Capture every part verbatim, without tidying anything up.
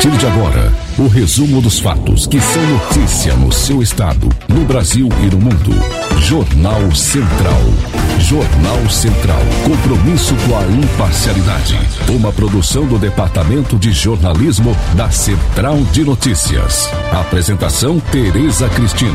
partir de agora, o resumo dos fatos que são notícia no seu estado, no Brasil e no mundo. Jornal Central. Jornal Central. Compromisso com a imparcialidade. Uma produção do Departamento de Jornalismo da Central de Notícias. Apresentação: Tereza Cristina.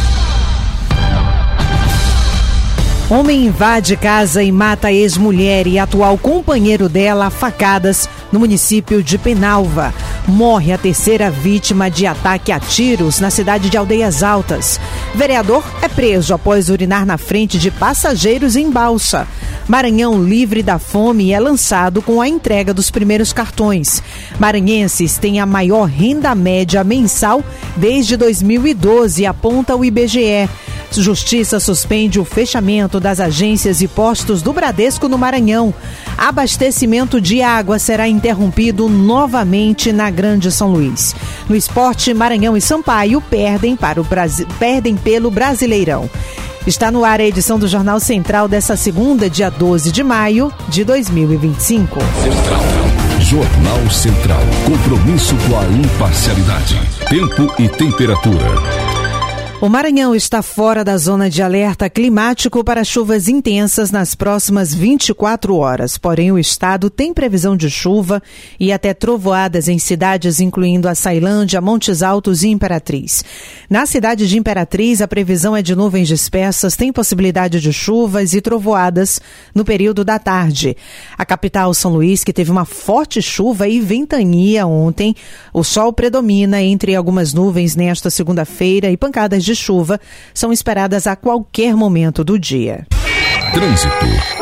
Homem invade casa e mata ex-mulher e atual companheiro dela a facadas no município de Penalva. Morre a terceira vítima de ataque a tiros na cidade de Aldeias Altas. Vereador é preso após urinar na frente de passageiros em Balsa. Maranhão livre da fome é lançado com a entrega dos primeiros cartões. Maranhenses têm a maior renda média mensal desde dois mil e doze, aponta o I B G E. Justiça suspende o fechamento das agências e postos do Bradesco no Maranhão. Abastecimento de água será interrompido novamente na Grande São Luís. No esporte, Maranhão e Sampaio perdem, para o Brasi... perdem pelo Brasileirão. Está no ar a edição do Jornal Central dessa segunda, dia doze de maio de dois mil e vinte e cinco. Central. Jornal Central. Compromisso com a imparcialidade. Tempo e temperatura. O Maranhão está fora da zona de alerta climático para chuvas intensas nas próximas vinte e quatro horas. Porém, o estado tem previsão de chuva e até trovoadas em cidades incluindo a Açailândia, Montes Altos e Imperatriz. Na cidade de Imperatriz, a previsão é de nuvens dispersas, tem possibilidade de chuvas e trovoadas no período da tarde. A capital, São Luís, que teve uma forte chuva e ventania ontem, o sol predomina entre algumas nuvens nesta segunda-feira e pancadas de chuva são esperadas a qualquer momento do dia. Trânsito.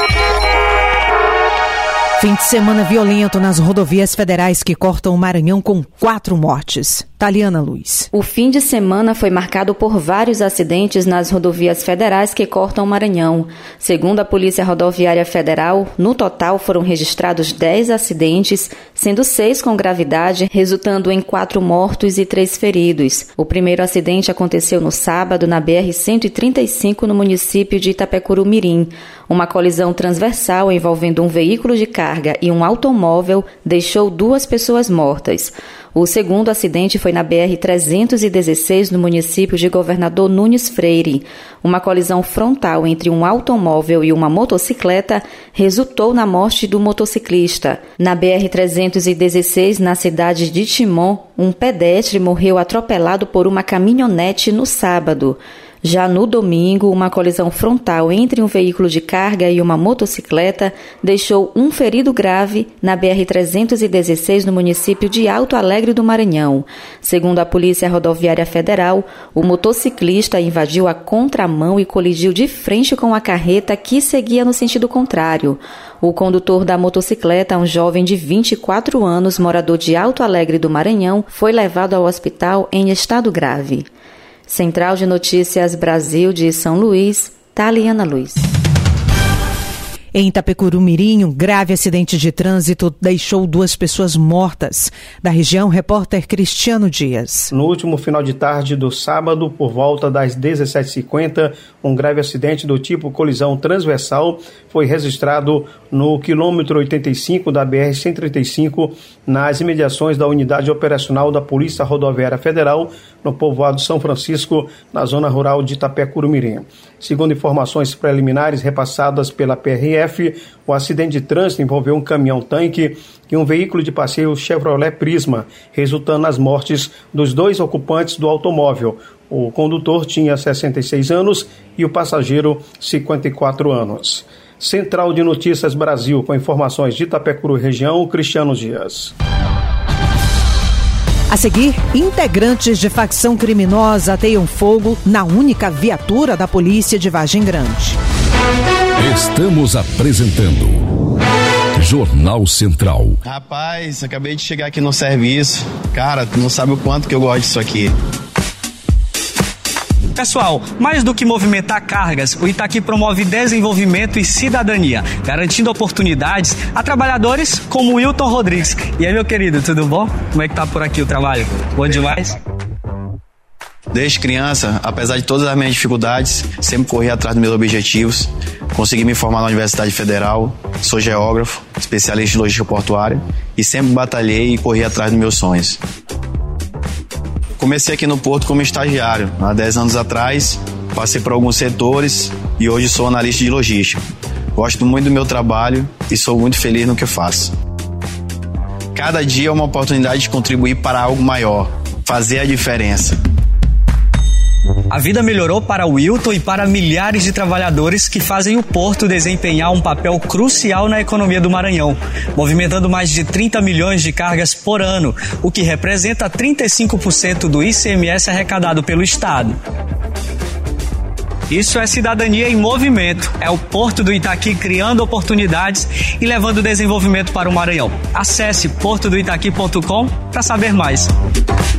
Fim de semana violento nas rodovias federais que cortam o Maranhão com quatro mortes. Taliana Luiz. O fim de semana foi marcado por vários acidentes nas rodovias federais que cortam o Maranhão. Segundo a Polícia Rodoviária Federal, no total foram registrados dez acidentes, sendo seis com gravidade, resultando em quatro mortos e três feridos. O primeiro acidente aconteceu no sábado na B R cento e trinta e cinco no município de Itapecuru-Mirim. Uma colisão transversal envolvendo um veículo de carga e um automóvel deixou duas pessoas mortas. O segundo acidente foi na B R trezentos e dezesseis, no município de Governador Nunes Freire. Uma colisão frontal entre um automóvel e uma motocicleta resultou na morte do motociclista. Na B R trezentos e dezesseis, na cidade de Timon, um pedestre morreu atropelado por uma caminhonete no sábado. Já no domingo, uma colisão frontal entre um veículo de carga e uma motocicleta deixou um ferido grave na B R trezentos e dezesseis, no município de Alto Alegre do Maranhão. Segundo a Polícia Rodoviária Federal, o motociclista invadiu a contramão e colidiu de frente com a carreta que seguia no sentido contrário. O condutor da motocicleta, um jovem de vinte e quatro anos, morador de Alto Alegre do Maranhão, foi levado ao hospital em estado grave. Central de Notícias Brasil de São Luís, Taliana Luiz. Em Itapecuru-Mirim, um grave acidente de trânsito deixou duas pessoas mortas. Da região, repórter Cristiano Dias. No último final de tarde do sábado, por volta das dezessete e cinquenta, um grave acidente do tipo colisão transversal foi registrado no quilômetro oitenta e cinco da B R cento e trinta e cinco, nas imediações da Unidade Operacional da Polícia Rodoviária Federal, no povoado São Francisco, na zona rural de Itapecuru-Mirim. Segundo informações preliminares repassadas pela P R F, o acidente de trânsito envolveu um caminhão-tanque e um veículo de passeio Chevrolet Prisma, resultando nas mortes dos dois ocupantes do automóvel. O condutor tinha sessenta e seis anos e o passageiro cinquenta e quatro anos. Central de Notícias Brasil, com informações de Itapecuru região, Cristiano Dias. A seguir, integrantes de facção criminosa ateiam fogo na única viatura da polícia de Vargem Grande. Estamos apresentando Jornal Central. Rapaz, acabei de chegar aqui no serviço. Cara, tu não sabe o quanto que eu gosto disso aqui. Pessoal, mais do que movimentar cargas, o Itaqui promove desenvolvimento e cidadania, garantindo oportunidades a trabalhadores como o Wilton Rodrigues. E aí, meu querido, tudo bom? Como é que tá por aqui o trabalho? Bom demais? Desde criança, apesar de todas as minhas dificuldades, sempre corri atrás dos meus objetivos. Consegui me formar na Universidade Federal, sou geógrafo, especialista em logística portuária e sempre batalhei e corri atrás dos meus sonhos. Comecei aqui no Porto como estagiário, há dez anos atrás, passei por alguns setores e hoje sou analista de logística. Gosto muito do meu trabalho e sou muito feliz no que faço. Cada dia é uma oportunidade de contribuir para algo maior, fazer a diferença. A vida melhorou para Wilton e para milhares de trabalhadores que fazem o Porto desempenhar um papel crucial na economia do Maranhão, movimentando mais de trinta milhões de cargas por ano, o que representa trinta e cinco por cento do I C M S arrecadado pelo Estado. Isso é cidadania em movimento. É o Porto do Itaqui criando oportunidades e levando desenvolvimento para o Maranhão. Acesse porto do itaqui ponto com para saber mais.